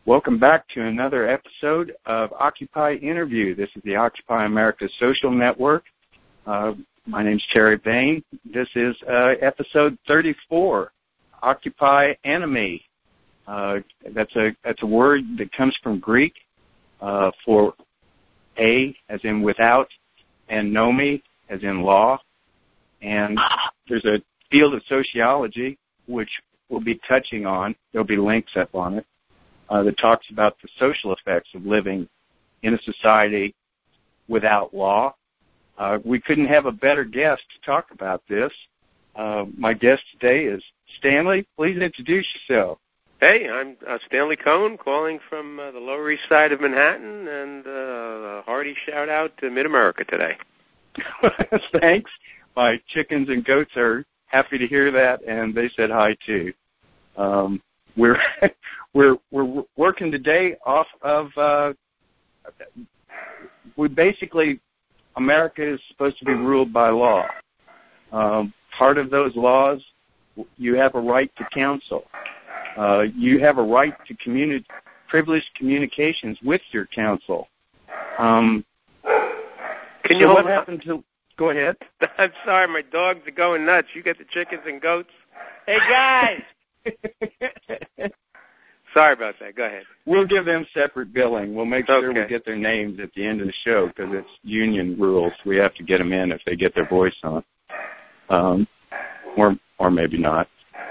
Welcome back to another episode of Occupy Interview. This is the Occupy America Social Network. My name's Terry Bain. This is episode 34, Occupy Enemy. That's a word that comes from Greek for a, as in without, and nomi, as in law. And there's a field of sociology, which we'll be touching on. There'll be links up on it, that talks about the social effects of living in a society without law. We couldn't have a better guest to talk about this. My guest today is Stanley. Please introduce yourself. Hey, I'm Stanley Cohen, calling from the Lower East Side of Manhattan, and a hearty shout-out to Mid-America today. Thanks. My chickens and goats are happy to hear that, and they said hi, too. We're working today off of America is supposed to be ruled by law. Part of those laws, you have a right to counsel. You have a right to privileged communications with your counsel. Go ahead. I'm sorry, my dogs are going nuts. You get the chickens and goats. Hey, guys! Sorry about that. Go ahead. We'll give them separate billing. We'll make sure we get their names at the end of the show because it's union rules. We have to get them in if they get their voice on, or maybe not.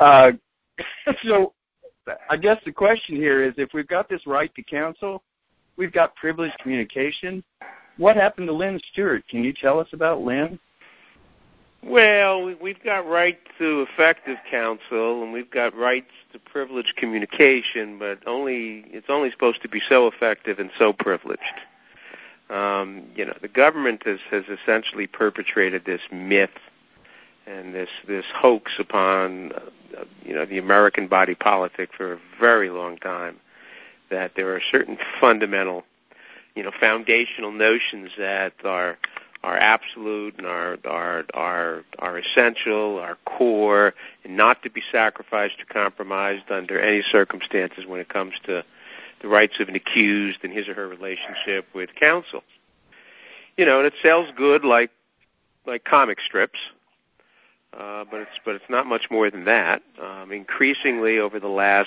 So I guess the question here is, if we've got this right to counsel, we've got privileged communication. What happened to Lynn Stewart? Can you tell us about Lynn? Well, we've got right to effective counsel, and we've got rights to privileged communication, but it's only supposed to be so effective and so privileged. The government has essentially perpetrated this myth and this hoax upon the American body politic for a very long time, that there are certain fundamental, foundational notions that are absolute and are essential, are core, and not to be sacrificed or compromised under any circumstances when it comes to the rights of an accused and his or her relationship with counsel. And it sells good like comic strips, but it's not much more than that. Increasingly over the last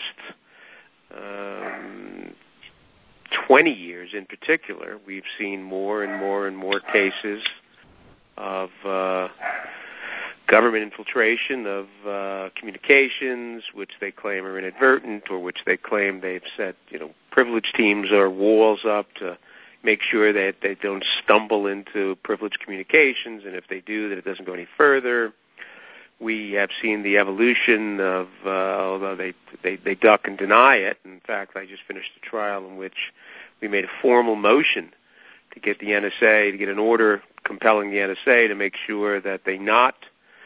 20 years in particular, we've seen more and more and more cases of government infiltration of communications, which they claim are inadvertent, or which they claim they've set, privilege teams or walls up to make sure that they don't stumble into privileged communications, and if they do, that it doesn't go any further. We have seen the evolution of, although they duck and deny it. In fact, I just finished a trial in which we made a formal motion to get the NSA, to get an order compelling the NSA to make sure that they not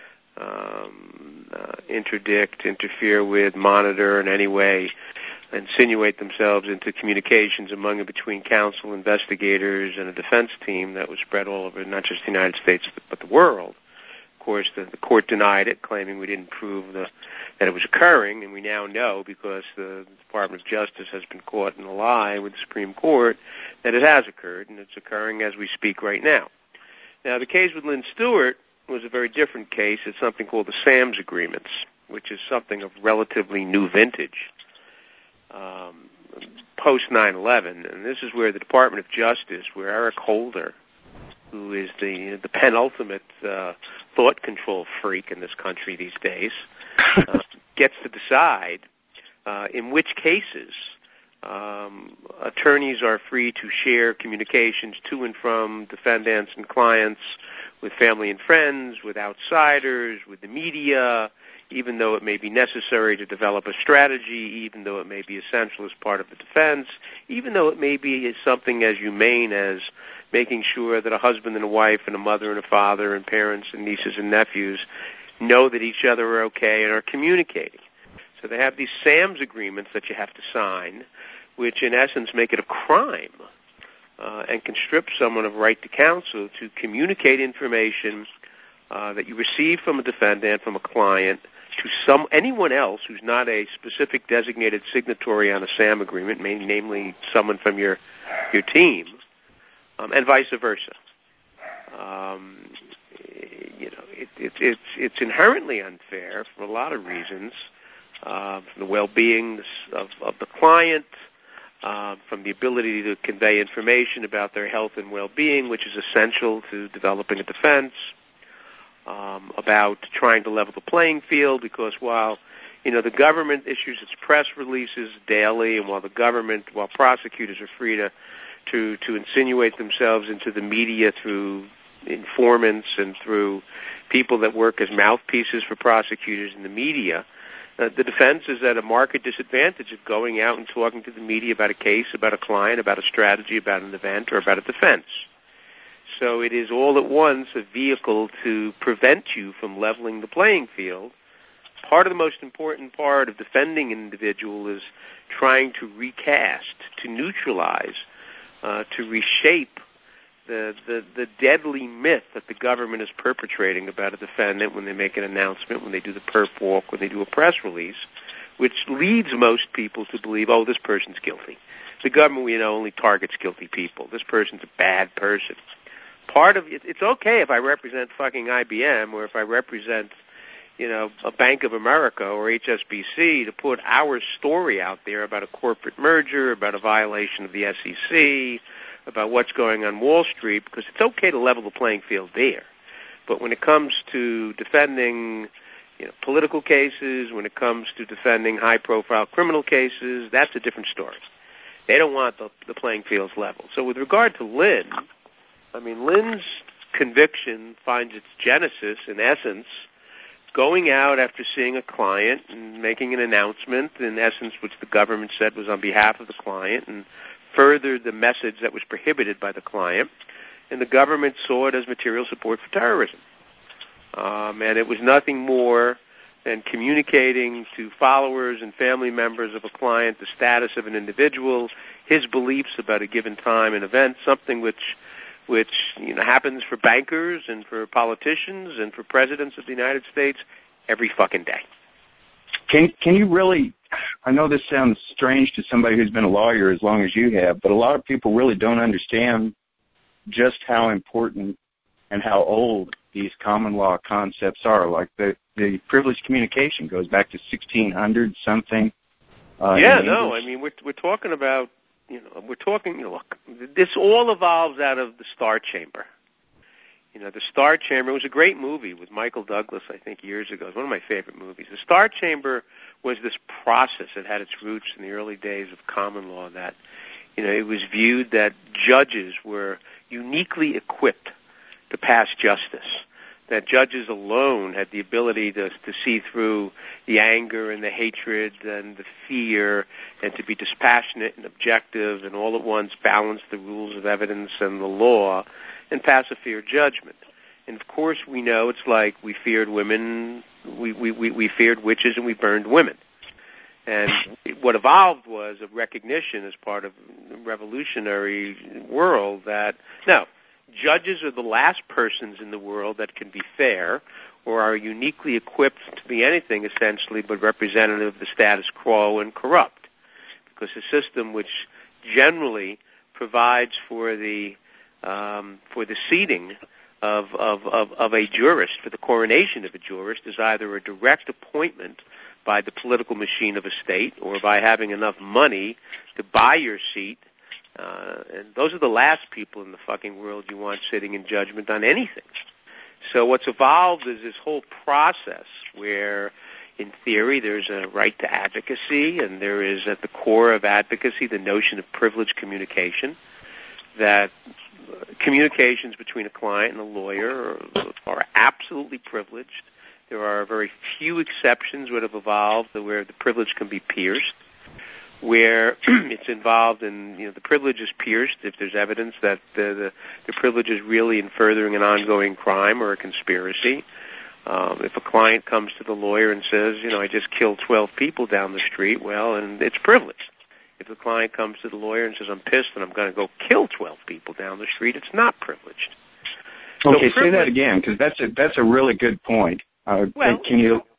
interdict, interfere with, monitor in any way, insinuate themselves into communications among and between counsel, investigators, and a defense team that was spread all over not just the United States but the world. Of course, the court denied it, claiming we didn't prove that it was occurring, and we now know, because the Department of Justice has been caught in a lie with the Supreme Court, that it has occurred, and it's occurring as we speak right now. Now, the case with Lynn Stewart was a very different case. It's something called the SAMS Agreements, which is something of relatively new vintage, post 9/11, and this is where the Department of Justice, where Eric Holder, who is the penultimate thought control freak in this country these days, gets to decide in which cases attorneys are free to share communications to and from defendants and clients, with family and friends, with outsiders, with the media, even though it may be necessary to develop a strategy, even though it may be essential as part of the defense, even though it may be something as humane as making sure that a husband and a wife and a mother and a father and parents and nieces and nephews know that each other are okay and are communicating. So they have these SAMS agreements that you have to sign, which in essence make it a crime and can strip someone of right to counsel to communicate information that you receive from a defendant, from a client, to anyone else who's not a specific designated signatory on a SAM agreement, namely someone from your team, and vice versa. It's inherently unfair for a lot of reasons, from the well-being of the client, from the ability to convey information about their health and well-being, which is essential to developing a defense, about trying to level the playing field, because while the government issues its press releases daily, and while prosecutors are free to insinuate themselves into the media through informants and through people that work as mouthpieces for prosecutors in the media, the defense is at a market disadvantage of going out and talking to the media about a case, about a client, about a strategy, about an event, or about a defense. So it is all at once a vehicle to prevent you from leveling the playing field. Part of the most important part of defending an individual is trying to recast, to neutralize, to reshape the deadly myth that the government is perpetrating about a defendant when they make an announcement, when they do the perp walk, when they do a press release, which leads most people to believe, oh, this person's guilty. The government, only targets guilty people. This person's a bad person. Part of it's okay if I represent fucking IBM, or if I represent, a Bank of America or HSBC, to put our story out there about a corporate merger, about a violation of the SEC, about what's going on Wall Street, because it's okay to level the playing field there. But when it comes to defending political cases, when it comes to defending high-profile criminal cases, that's a different story. They don't want the playing fields level. So with regard to Lynn, Lynn's conviction finds its genesis, in essence, going out after seeing a client and making an announcement, in essence, which the government said was on behalf of the client, and furthered the message that was prohibited by the client, and the government saw it as material support for terrorism. And it was nothing more than communicating to followers and family members of a client the status of an individual, his beliefs about a given time and event, something which happens for bankers and for politicians and for presidents of the United States every fucking day. Can you really, I know this sounds strange to somebody who's been a lawyer as long as you have, but a lot of people really don't understand just how important and how old these common law concepts are. Like the privileged communication goes back to 1600 something. We're talking about, look, this all evolves out of the Star Chamber. The Star Chamber was a great movie with Michael Douglas, I think, years ago. It's one of my favorite movies. The Star Chamber was this process that had its roots in the early days of common law that, it was viewed that judges were uniquely equipped to pass justice, that judges alone had the ability to see through the anger and the hatred and the fear and to be dispassionate and objective and all at once balance the rules of evidence and the law and pass a fair judgment. And, of course, we know it's like we feared women, we feared witches, and we burned women. And what evolved was a recognition as part of the revolutionary world that, no, judges are the last persons in the world that can be fair or are uniquely equipped to be anything, essentially, but representative of the status quo and corrupt. Because a system which generally provides for the seating of a jurist, for the coronation of a jurist, is either a direct appointment by the political machine of a state or by having enough money to buy your seat. And those are the last people in the fucking world you want sitting in judgment on anything. So what's evolved is this whole process where, in theory, there's a right to advocacy, and there is at the core of advocacy the notion of privileged communication, that communications between a client and a lawyer are absolutely privileged. There are very few exceptions that have evolved where the privilege can be pierced, where it's involved in, the privilege is pierced if there's evidence that the privilege is really in furthering an ongoing crime or a conspiracy. If a client comes to the lawyer and says, I just killed 12 people down the street, and it's privileged. If the client comes to the lawyer and says, I'm pissed and I'm going to go kill 12 people down the street, it's not privileged. Okay, say that again, because that's a really good point. Can you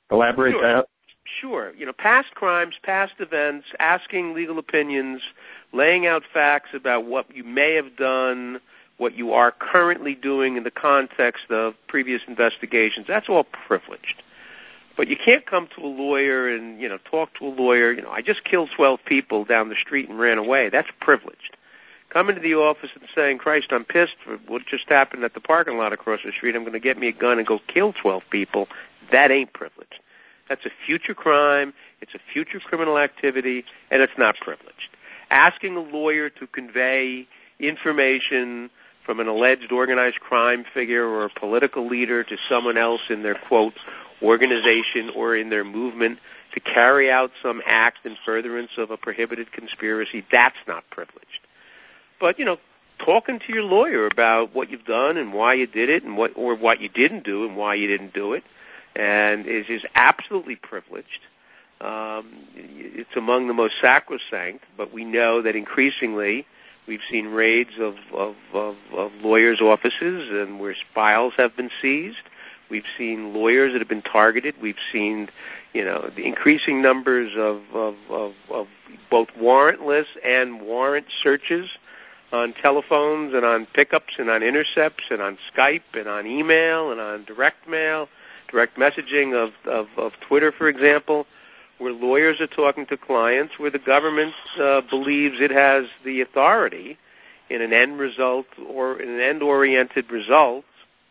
elaborate that? Sure. Past crimes, past events, asking legal opinions, laying out facts about what you may have done, what you are currently doing in the context of previous investigations. That's all privileged. But you can't come to a lawyer and, talk to a lawyer. I just killed 12 people down the street and ran away. That's privileged. Coming to the office and saying, Christ, I'm pissed for what just happened at the parking lot across the street. I'm going to get me a gun and go kill 12 people. That ain't privileged. That's a future crime. It's a future criminal activity, and it's not privileged. Asking a lawyer to convey information from an alleged organized crime figure or a political leader to someone else in their, quote, organization or in their movement to carry out some act in furtherance of a prohibited conspiracy, that's not privileged. But, talking to your lawyer about what you've done and why you did it and what you didn't do and why you didn't do it, and is absolutely privileged. It's among the most sacrosanct, but we know that increasingly we've seen raids of lawyers' offices and where files have been seized. We've seen lawyers that have been targeted. We've seen, the increasing numbers of both warrantless and warrant searches on telephones and on pickups and on intercepts and on Skype and on email and on direct mail, direct messaging of Twitter, for example, where lawyers are talking to clients, where the government believes it has the authority in an end result or in an end-oriented result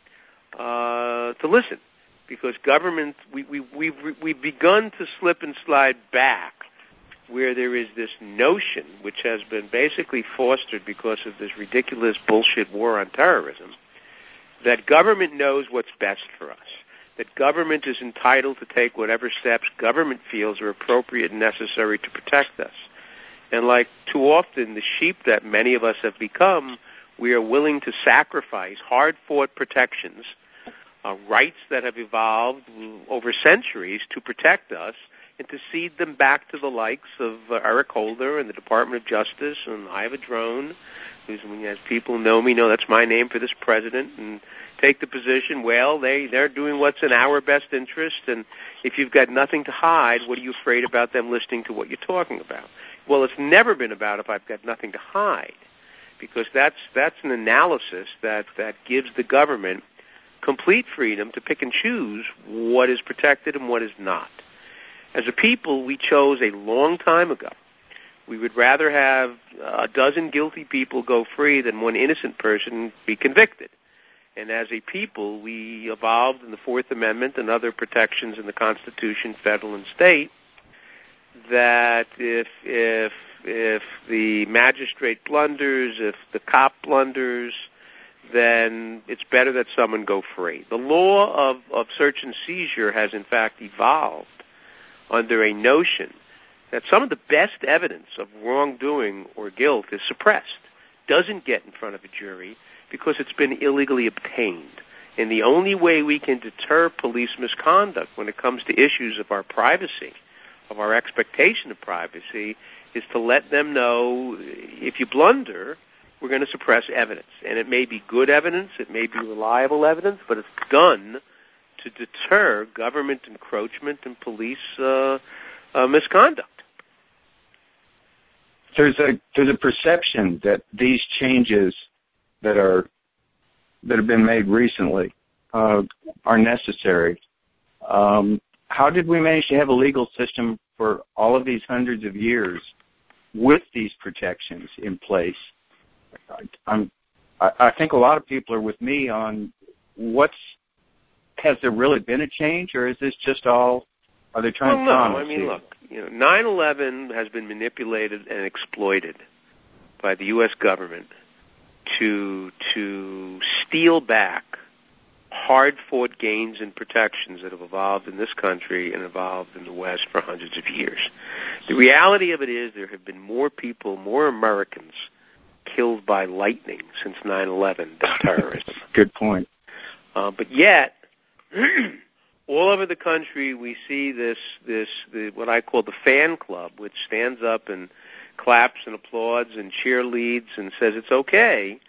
to listen, because government we've begun to slip and slide back, where there is this notion, which has been basically fostered because of this ridiculous bullshit war on terrorism, that government knows what's best for us, that government is entitled to take whatever steps government feels are appropriate and necessary to protect us. And like too often, the sheep that many of us have become, we are willing to sacrifice hard-fought protections, rights that have evolved over centuries to protect us, and to cede them back to the likes of Eric Holder and the Department of Justice and Iva Drone, who's, as people know me, know that's my name for this president, and take the position, well, they're doing what's in our best interest, and if you've got nothing to hide, what are you afraid about them listening to what you're talking about? Well, it's never been about if I've got nothing to hide, because that's an analysis that gives the government complete freedom to pick and choose what is protected and what is not. As a people, we chose a long time ago. We would rather have a dozen guilty people go free than one innocent person be convicted. And as a people, we evolved in the Fourth Amendment and other protections in the Constitution, federal and state, that if the magistrate blunders, if the cop blunders, then it's better that someone go free. The law of search and seizure has, in fact, evolved under a notion that some of the best evidence of wrongdoing or guilt is suppressed, doesn't get in front of a jury because it's been illegally obtained. And the only way we can deter police misconduct when it comes to issues of our privacy, of our expectation of privacy, is to let them know if you blunder, we're going to suppress evidence. And it may be good evidence, it may be reliable evidence, but it's done to deter government encroachment and police misconduct. There's a perception that these changes that have been made recently are necessary. How did we manage to have a legal system for all of these hundreds of years with these protections in place? I think a lot of people are with me on has there really been a change, or is this just all, are they trying to promise? No, I mean, look, 9/11 has been manipulated and exploited by the U.S. government to steal back hard-fought gains and protections that have evolved in this country and evolved in the West for hundreds of years. The reality of it is there have been more people, more Americans, killed by lightning since 9/11 than terrorism. Good point. But yet, all over the country, we see this what I call the fan club, which stands up and claps and applauds and cheerleads and says it's okay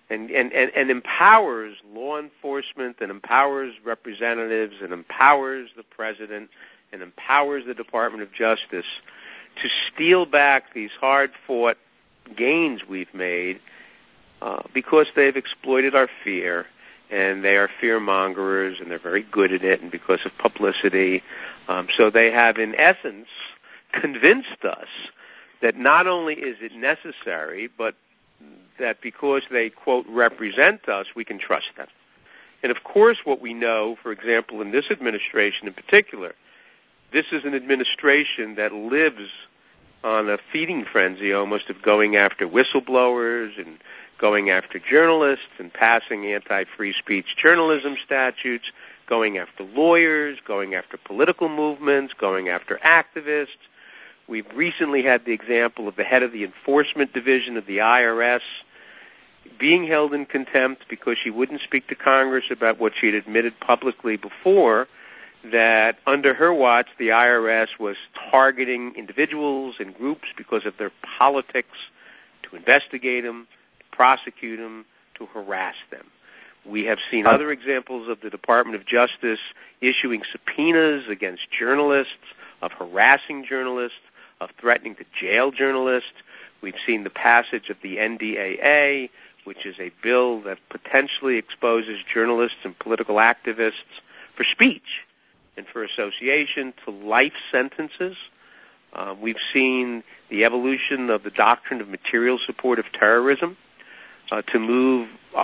and empowers law enforcement and empowers representatives and empowers the president and empowers the Department of Justice to steal back these hard-fought gains we've made because they've exploited our fear, and they are fear-mongers, and they're very good at it, and because of publicity. So they have, in essence, convinced us that not only is it necessary, but that because they, quote, represent us, we can trust them. And, of course, what we know, for example, in this administration in particular, this is an administration that lives on a feeding frenzy almost of going after whistleblowers and going after journalists and passing anti-free speech journalism statutes, going after lawyers, going after political movements, going after activists. We've recently had the example of the head of the enforcement division of the IRS being held in contempt because she wouldn't speak to Congress about what she had admitted publicly before, that under her watch the IRS was targeting individuals and groups because of their politics to investigate them, to prosecute them, to harass them. We have seen other examples of the Department of Justice issuing subpoenas against journalists, of harassing journalists, of threatening to jail journalists. We've seen the passage of the NDAA, which is a bill that potentially exposes journalists and political activists for speech and for association to life sentences. We've seen the evolution of the doctrine of material support of terrorism to move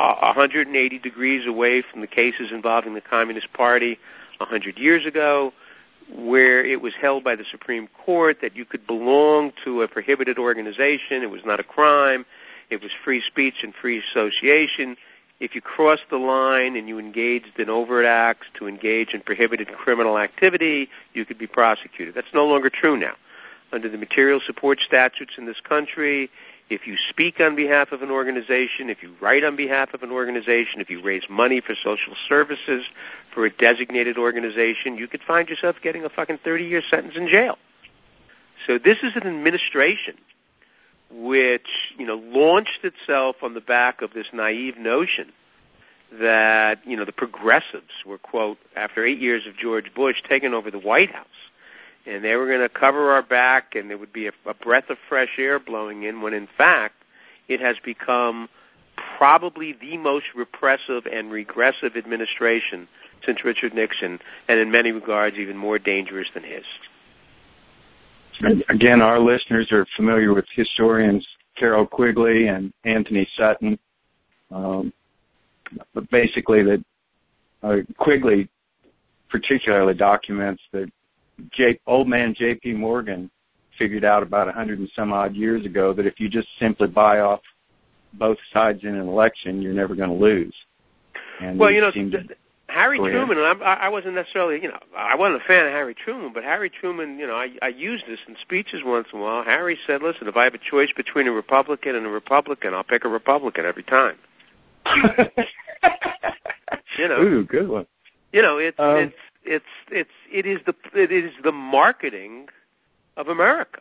180 degrees away from the cases involving the Communist Party 100 years ago, where it was held by the Supreme Court that you could belong to a prohibited organization. It was not a crime. It was free speech and free association. If you crossed the line and you engaged in overt acts to engage in prohibited criminal activity, you could be prosecuted. That's no longer true now. Under the material support statutes in this country, if you speak on behalf of an organization, if you write on behalf of an organization, if you raise money for social services for a designated organization, you could find yourself getting a fucking 30-year sentence in jail. So this is an administration which, launched itself on the back of this naive notion that, the progressives were, quote, after 8 years of George Bush, taking over the White House. And they were going to cover our back, and there would be a breath of fresh air blowing in, when in fact it has become probably the most repressive and regressive administration since Richard Nixon, and in many regards even more dangerous than his. Again, our listeners are familiar with historians Carroll Quigley and Anthony Sutton. But basically, that Quigley particularly documents that old man J.P. Morgan figured out about 100 and some odd years ago that if you just simply buy off both sides in an election, you're never going to lose. And well, Harry Truman, and I wasn't necessarily, I wasn't a fan of Harry Truman, but Harry Truman, I use this in speeches once in a while. Harry said, listen, if I have a choice between a Republican and a Republican, I'll pick a Republican every time. Ooh, good one. It is the marketing of America.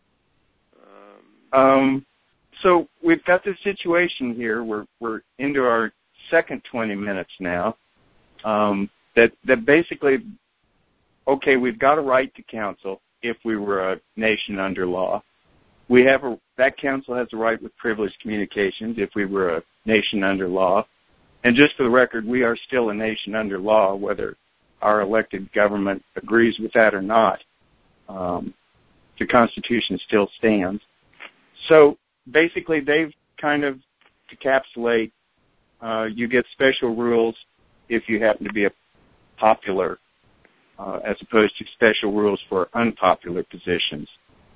So we've got this situation here. We're into our second 20 minutes now. That basically, okay, we've got a right to counsel if we were a nation under law. That counsel has a right with privileged communications if we were a nation under law. And just for the record, we are still a nation under law, whether our elected government agrees with that or not. The Constitution still stands. So basically, they've kind of encapsulate, you get special rules if you happen to be a popular, as opposed to special rules for unpopular positions.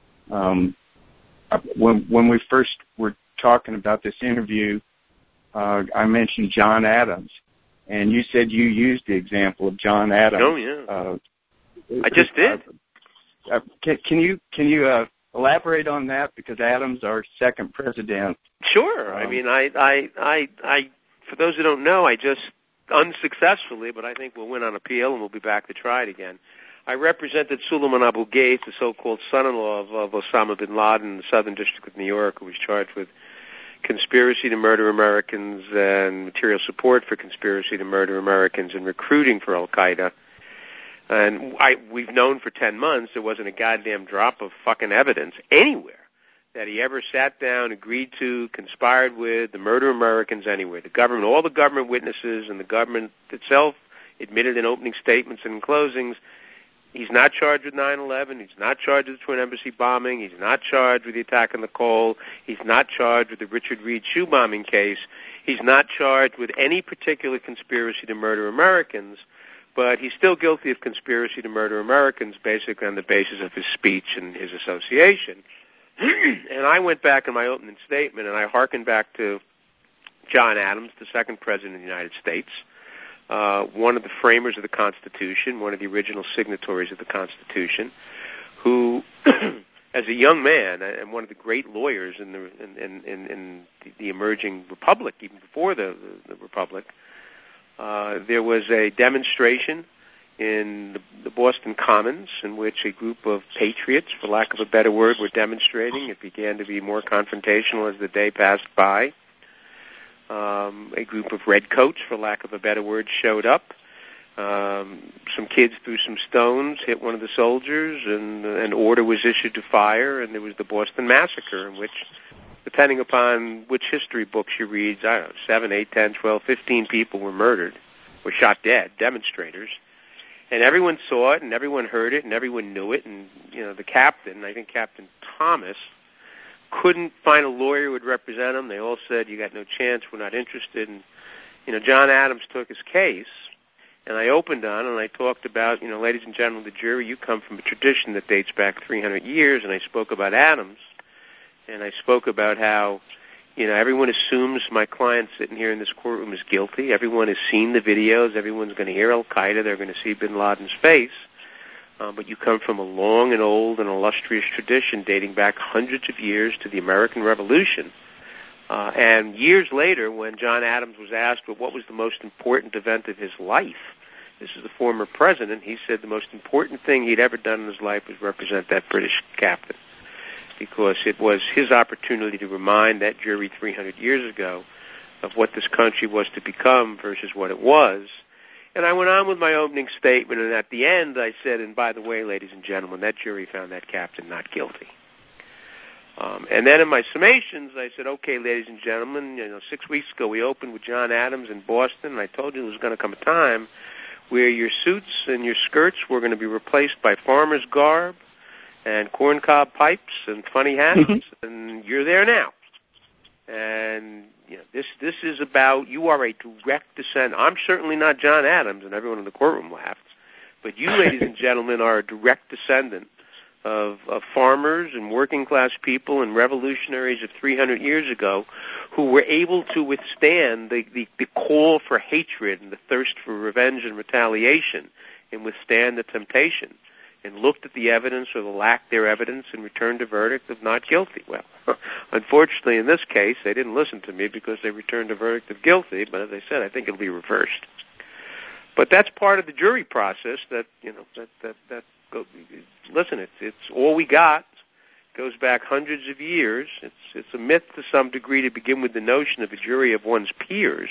When we first were talking about this interview, I mentioned John Adams, and you said you used the example of John Adams. Oh, yeah. I just did. Can you elaborate on that? Because Adams, our second president. Sure. I mean, I for those who don't know, I just unsuccessfully, but I think we'll win on appeal and we'll be back to try it again. I represented Suleiman Abu Ghaith, the so-called son-in-law of Osama bin Laden in the Southern District of New York, who was charged with conspiracy to murder Americans and material support for conspiracy to murder Americans and recruiting for Al-Qaeda. And we've known for 10 months there wasn't a goddamn drop of fucking evidence anywhere that he ever sat down, agreed to, conspired with to murder Americans anywhere. The government, all the government witnesses and the government itself admitted in opening statements and in closings, he's not charged with 9/11. He's not charged with the Twin Embassy bombing. He's not charged with the attack on the Cole. He's not charged with the Richard Reed shoe bombing case. He's not charged with any particular conspiracy to murder Americans, but he's still guilty of conspiracy to murder Americans basically on the basis of his speech and his association. And I went back in my opening statement and I hearkened back to John Adams, the second president of the United States, one of the framers of the Constitution, one of the original signatories of the Constitution, who, as a young man and one of the great lawyers in the emerging republic, even before the republic, there was a demonstration in the Boston Commons in which a group of patriots, for lack of a better word, were demonstrating. It began to be more confrontational as the day passed by. A group of redcoats, for lack of a better word, showed up. Some kids threw some stones, hit one of the soldiers, and an order was issued to fire, and there was the Boston Massacre, in which, depending upon which history books you read, 7, 8, 10, 12, 15 people were murdered, were shot dead, demonstrators. And everyone saw it, and everyone heard it, and everyone knew it, and, the captain, I think Captain Thomas, couldn't find a lawyer who would represent him. They all said, you got no chance, we're not interested. And, John Adams took his case, and I opened on it, and I talked about, ladies and gentlemen of the jury, you come from a tradition that dates back 300 years, and I spoke about Adams, and I spoke about how, everyone assumes my client sitting here in this courtroom is guilty. Everyone has seen the videos. Everyone's going to hear Al-Qaeda. They're going to see bin Laden's face. But you come from a long and old and illustrious tradition dating back hundreds of years to the American Revolution. And years later, when John Adams was asked, what was the most important event of his life? This is the former president. He said the most important thing he'd ever done in his life was represent that British captain, because it was his opportunity to remind that jury 300 years ago of what this country was to become versus what it was. And I went on with my opening statement, and at the end I said, and by the way, ladies and gentlemen, that jury found that captain not guilty. And then in my summations, I said, okay, ladies and gentlemen, 6 weeks ago we opened with John Adams in Boston, and I told you there was going to come a time where your suits and your skirts were going to be replaced by farmer's garb, and corncob pipes and funny hats, and you're there now. And this is about, you are a direct descendant. I'm certainly not John Adams, and everyone in the courtroom laughed. But you, ladies and gentlemen, are a direct descendant of farmers and working class people and revolutionaries of 300 years ago who were able to withstand the call for hatred and the thirst for revenge and retaliation and withstand the temptation, and looked at the evidence or the lack thereof evidence and returned a verdict of not guilty. Well, unfortunately, in this case, they didn't listen to me because they returned a verdict of guilty, but as I said, I think it'll be reversed. But that's part of the jury process that, listen, it's all we got. It goes back hundreds of years. It's a myth to some degree to begin with the notion of a jury of one's peers.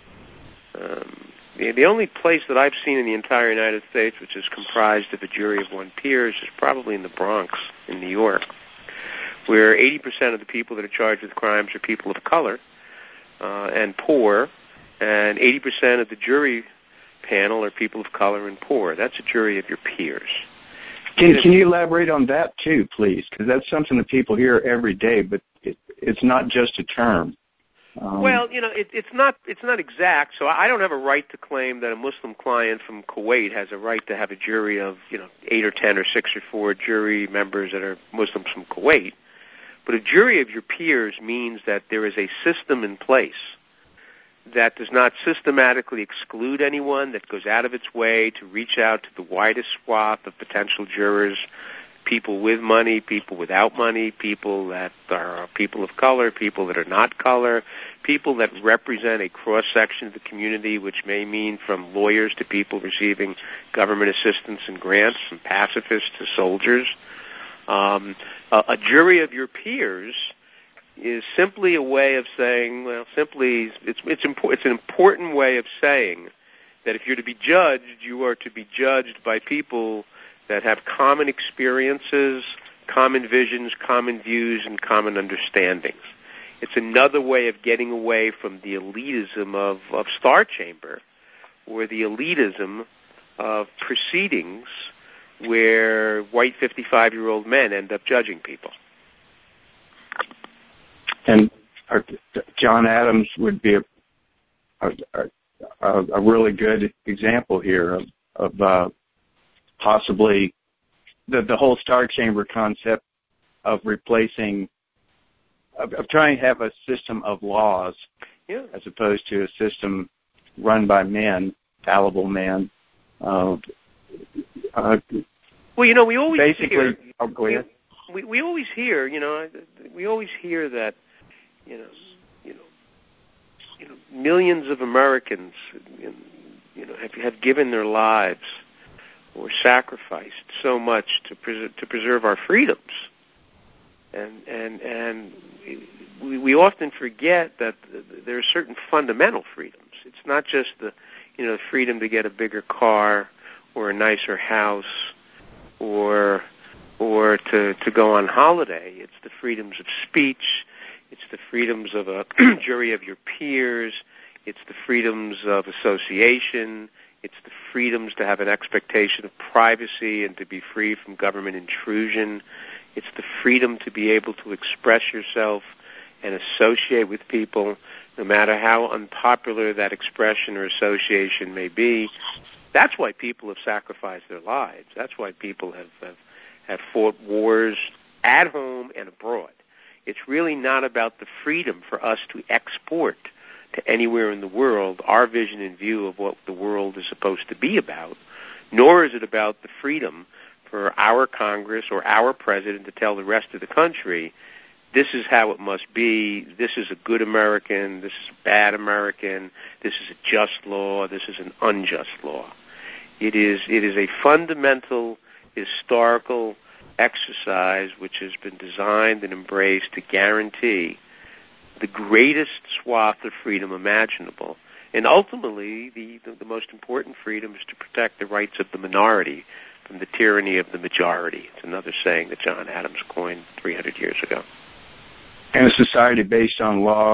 The only place that I've seen in the entire United States which is comprised of a jury of one's peers is probably in the Bronx in New York, where 80% of the people that are charged with crimes are people of color and poor, and 80% of the jury panel are people of color and poor. That's a jury of your peers. Can you elaborate on that too, please? Because that's something that people hear every day, but it's not just a term. Well, it's not exact. So I don't have a right to claim that a Muslim client from Kuwait has a right to have a jury of 8 or 10 or 6 or 4 jury members that are Muslims from Kuwait. But a jury of your peers means that there is a system in place that does not systematically exclude anyone, that goes out of its way to reach out to the widest swath of potential jurors, people with money, people without money, people that are people of color, people that are not color, people that represent a cross-section of the community, which may mean from lawyers to people receiving government assistance and grants, from pacifists to soldiers. A jury of your peers is simply a way of saying, well, simply it's an important way of saying that if you're to be judged, you are to be judged by people that have common experiences, common visions, common views, and common understandings. It's another way of getting away from the elitism of Star Chamber, or the elitism of proceedings where white 55-year-old men end up judging people. And John Adams would be a really good example here of possibly the whole Star Chamber concept of replacing, of trying to have a system of laws, as opposed to a system run by men, fallible men. Well, we always basically hear. Oh, go ahead. We always hear, we always hear that, millions of Americans, have given their lives or sacrificed so much to preserve our freedoms, and we often forget that there are certain fundamental freedoms. It's not just the freedom to get a bigger car or a nicer house or to go on holiday. It's the freedoms of speech. It's the freedoms of a jury of your peers. It's the freedoms of association. It's the freedoms to have an expectation of privacy and to be free from government intrusion. It's the freedom to be able to express yourself and associate with people, no matter how unpopular that expression or association may be. That's why people have sacrificed their lives. That's why people have fought wars at home and abroad. It's really not about the freedom for us to export to anywhere in the world our vision and view of what the world is supposed to be about, nor is it about the freedom for our Congress or our president to tell the rest of the country, this is how it must be, this is a good American, this is a bad American, this is a just law, this is an unjust law. It is a fundamental historical exercise which has been designed and embraced to guarantee the greatest swath of freedom imaginable. And ultimately, the most important freedom is to protect the rights of the minority from the tyranny of the majority. It's another saying that John Adams coined 300 years ago. In a society based on law,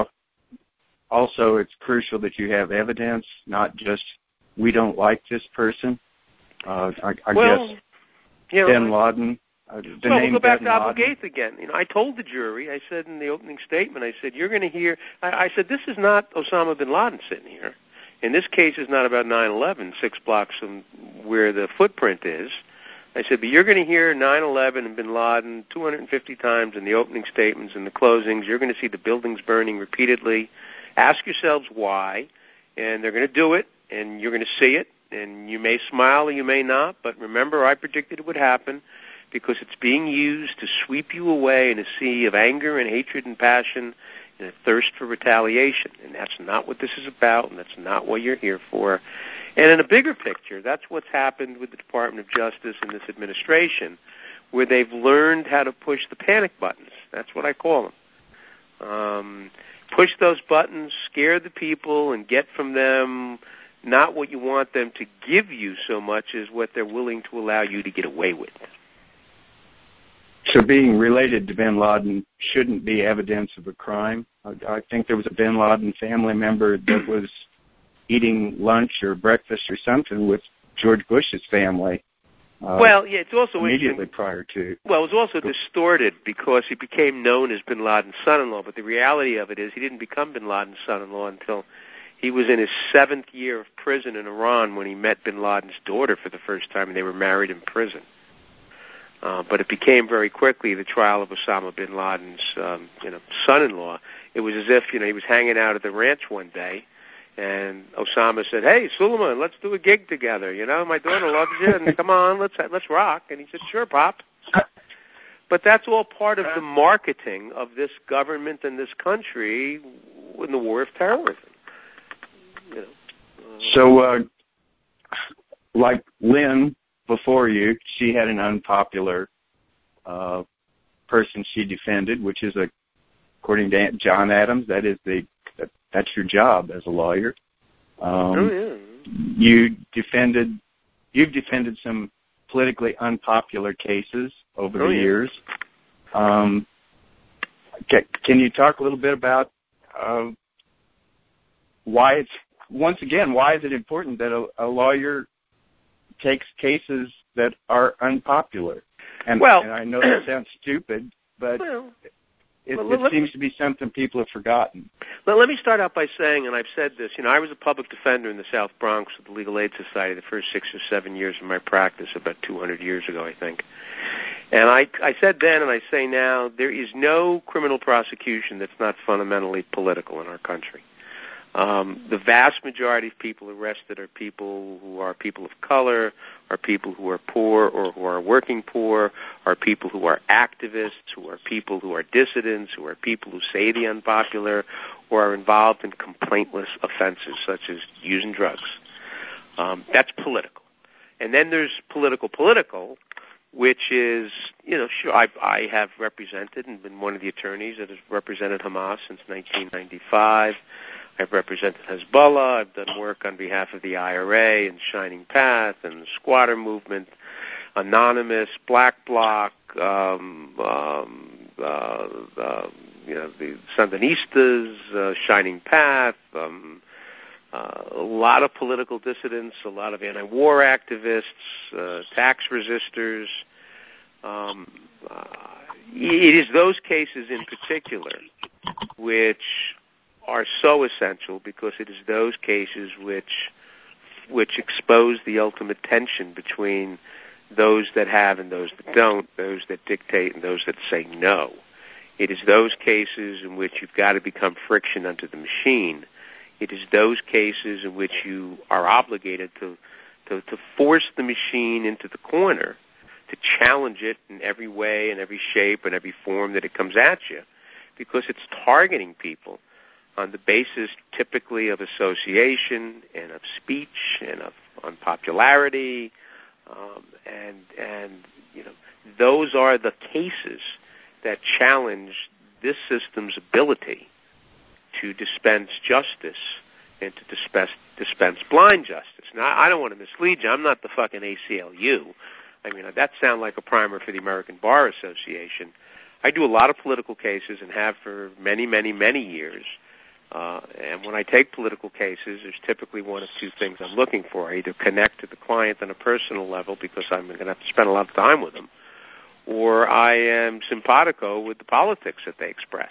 also it's crucial that you have evidence, not just, we don't like this person. I guess Bin Laden. We'll go back to Abu Ghraib again. I told the jury, I said in the opening statement, I said, you're going to hear, I said, this is not Osama bin Laden sitting here. And this case is not about 9/11, 6 blocks from where the footprint is. I said, but you're going to hear 9/11 and bin Laden 250 times in the opening statements and the closings. You're going to see the buildings burning repeatedly. Ask yourselves why, and they're going to do it, and you're going to see it, and you may smile or you may not, but remember, I predicted it would happen because it's being used to sweep you away in a sea of anger and hatred and passion and a thirst for retaliation. And that's not what this is about, and that's not what you're here for. And in a bigger picture, that's what's happened with the Department of Justice and this administration, where they've learned how to push the panic buttons. That's what I call them. Push those buttons, scare the people, and get from them not what you want them to give you so much as what they're willing to allow you to get away with. So being related to bin Laden shouldn't be evidence of a crime. I think there was a bin Laden family member that was eating lunch or breakfast or something with George Bush's family. It's also immediately prior to. Well, it was also distorted because he became known as bin Laden's son-in-law, but the reality of it is he didn't become bin Laden's son-in-law until he was in his 7th year of prison in Iran when he met bin Laden's daughter for the first time, and they were married in prison. But it became very quickly the trial of Osama bin Laden's son-in-law. It was as if he was hanging out at the ranch one day, and Osama said, "Hey, Suleiman, let's do a gig together. My daughter loves you, and come on, let's rock." And he said, "Sure, Pop." But that's all part of the marketing of this government and this country in the war of terrorism. So, like Lynn before you, she had an unpopular person she defended, which is a according to John Adams, that's your job as a lawyer. You've defended some politically unpopular cases over the years. Can you talk a little bit about why is it important that a lawyer takes cases that are unpopular? And I know that sounds stupid, but it seems to be something people have forgotten. Well, let me start out by saying, and I've said this, I was a public defender in the South Bronx with the Legal Aid Society the first 6 or 7 years of my practice, about 200 years ago, I think. And I said then, and I say now, there is no criminal prosecution that's not fundamentally political in our country. The vast majority of people arrested are people who are people of color, are people who are poor or who are working poor, are people who are activists, who are people who are dissidents, who are people who say the unpopular, or are involved in complaintless offenses such as using drugs. That's political. And then there's political, which is, sure, I have represented and been one of the attorneys that has represented Hamas since 1995. I've represented Hezbollah. I've done work on behalf of the IRA and Shining Path and the Squatter Movement, Anonymous, Black Bloc, the Sandinistas, Shining Path, a lot of political dissidents, a lot of anti-war activists, tax resistors. It is those cases in particular which are so essential because it is those cases which expose the ultimate tension between those that have and those that don't, those that dictate and those that say no. It is those cases in which you've got to become friction unto the machine. It is those cases in which you are obligated to force the machine into the corner, to challenge it in every way and every shape and every form that it comes at you, because it's targeting people on the basis typically of association and of speech and of unpopularity, and those are the cases that challenge this system's ability to dispense justice and to dispense blind justice. Now, I don't want to mislead you. I'm not the fucking ACLU. I mean, that sounds like a primer for the American Bar Association. I do a lot of political cases and have for many, many, many years. And when I take political cases, there's typically one of two things I'm looking for. I either connect to the client on a personal level because I'm going to have to spend a lot of time with them, or I am simpatico with the politics that they express.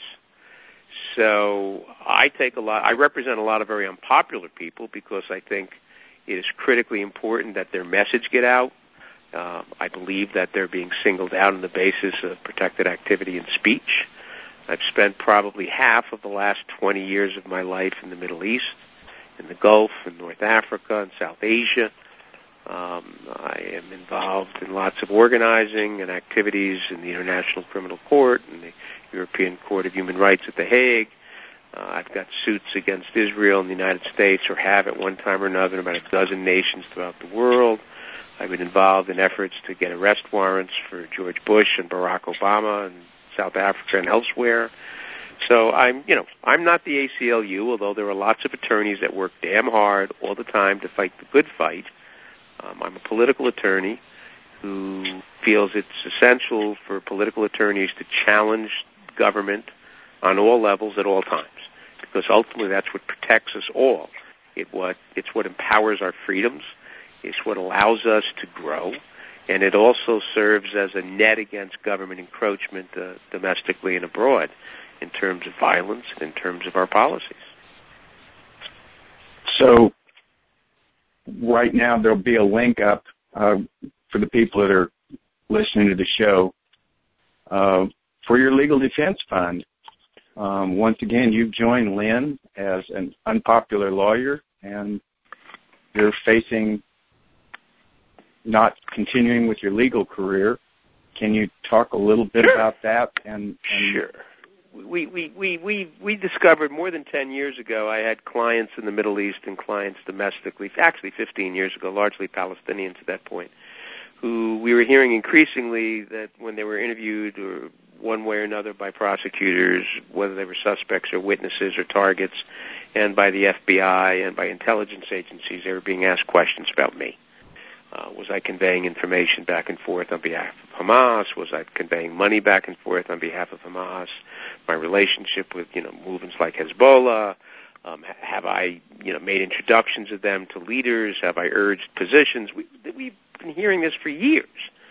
So I represent a lot of very unpopular people because I think it is critically important that their message get out. I believe that they're being singled out on the basis of protected activity and speech. I've spent probably half of the last 20 years of my life in the Middle East, in the Gulf, in North Africa, and South Asia. I am involved in lots of organizing and activities in the International Criminal Court and the European Court of Human Rights at The Hague. I've got suits against Israel and the United States, or have at one time or another, in about a dozen nations throughout the world. I've been involved in efforts to get arrest warrants for George Bush and Barack Obama in South Africa and elsewhere. So I'm not the ACLU, although there are lots of attorneys that work damn hard all the time to fight the good fight. I'm a political attorney who feels it's essential for political attorneys to challenge government on all levels at all times, because ultimately that's what protects us all. It's what empowers our freedoms. It's what allows us to grow. And it also serves as a net against government encroachment domestically and abroad in terms of violence and in terms of our policies. So right now there'll be a link up for the people that are listening to the show for your legal defense fund. Once again, you've joined Lynn as an unpopular lawyer, and you're facing not continuing with your legal career. Can you talk a little bit about that? And sure. We discovered more than 10 years ago, I had clients in the Middle East and clients domestically, actually 15 years ago, largely Palestinians at that point, who we were hearing increasingly that when they were interviewed or one way or another by prosecutors, whether they were suspects or witnesses or targets, and by the FBI and by intelligence agencies. They were being asked questions about me. Was I conveying information back and forth on behalf of Hamas? Was I conveying money back and forth on behalf of Hamas? My relationship with, movements like Hezbollah? Have I, made introductions of them to leaders? Have I urged positions? We've been hearing this for years.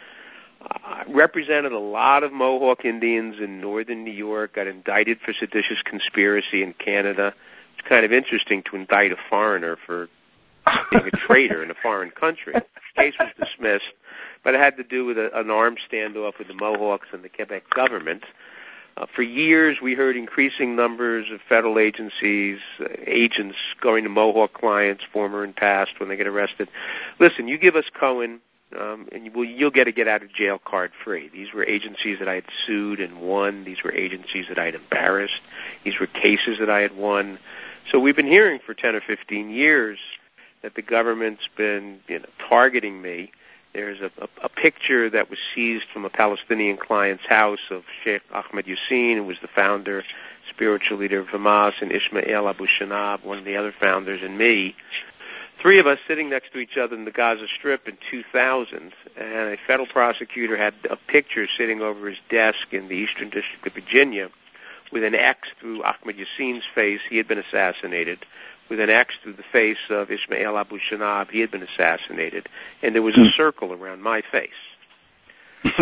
I represented a lot of Mohawk Indians in northern New York, got indicted for seditious conspiracy in Canada. It's kind of interesting to indict a foreigner for being a traitor in a foreign country. The case was dismissed, but it had to do with an armed standoff with the Mohawks and the Quebec government. For years, we heard increasing numbers of federal agencies, agents going to Mohawk clients, former and past, when they get arrested. Listen, you give us Cohen, and you'll get a get-out-of-jail card free. These were agencies that I had sued and won. These were agencies that I had embarrassed. These were cases that I had won. So we've been hearing for 10 or 15 years that the government's been targeting me. There's a picture that was seized from a Palestinian client's house of Sheikh Ahmed Yassin, who was the founder, spiritual leader of Hamas, and Ismail Abu Shanab, one of the other founders, and me. Three of us sitting next to each other in the Gaza Strip in 2000, and a federal prosecutor had a picture sitting over his desk in the Eastern District of Virginia with an X through Ahmed Yassin's face. He had been assassinated. With an X through the face of Ismail Abu Shanab, he had been assassinated, and there was a circle around my face.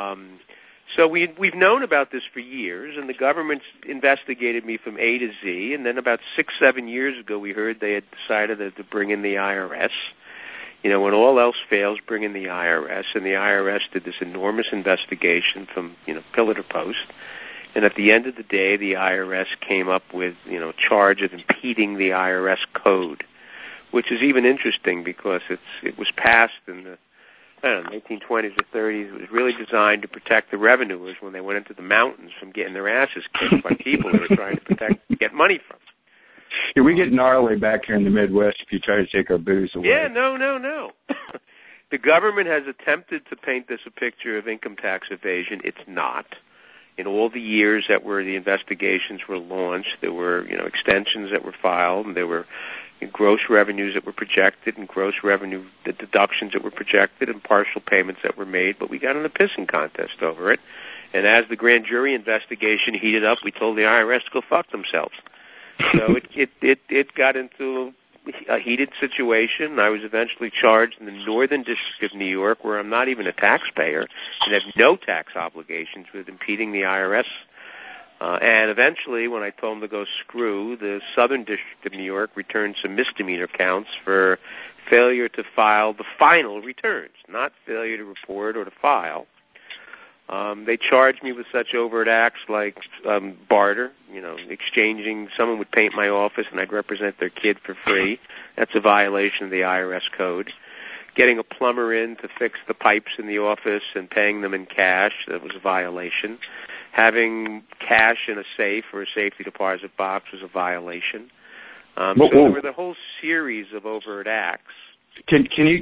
So we've known about this for years, and the government's investigated me from A to Z, and then about 6-7 years ago we heard they had decided to bring in the IRS. When all else fails, bring in the IRS, and the IRS did this enormous investigation from, pillar to post. And at the end of the day, the IRS came up with, a charge of impeding the IRS code, which is even interesting because it was passed in the 1920s or 30s. It was really designed to protect the revenuers when they went into the mountains from getting their asses kicked by people they were trying to get money from. Yeah, we get gnarly back here in the Midwest if you try to take our booze away. Yeah, no. The government has attempted to paint this a picture of income tax evasion. It's not. In all the years that the investigations were launched, there were, extensions that were filed, and there were gross revenues that were projected and the deductions that were projected and partial payments that were made, but we got in a pissing contest over it. And as the grand jury investigation heated up, we told the IRS to go fuck themselves. So it got into a heated situation. I was eventually charged in the Northern District of New York, where I'm not even a taxpayer and have no tax obligations, with impeding the IRS. And eventually, when I told them to go screw, the Southern District of New York returned some misdemeanor counts for failure to file the final returns, not failure to report or to file. They charged me with such overt acts like barter, exchanging. Someone would paint my office and I'd represent their kid for free. That's a violation of the IRS code. Getting a plumber in to fix the pipes in the office and paying them in cash, that was a violation. Having cash in a safe or a safety deposit box was a violation. So there were the whole series of overt acts. Can you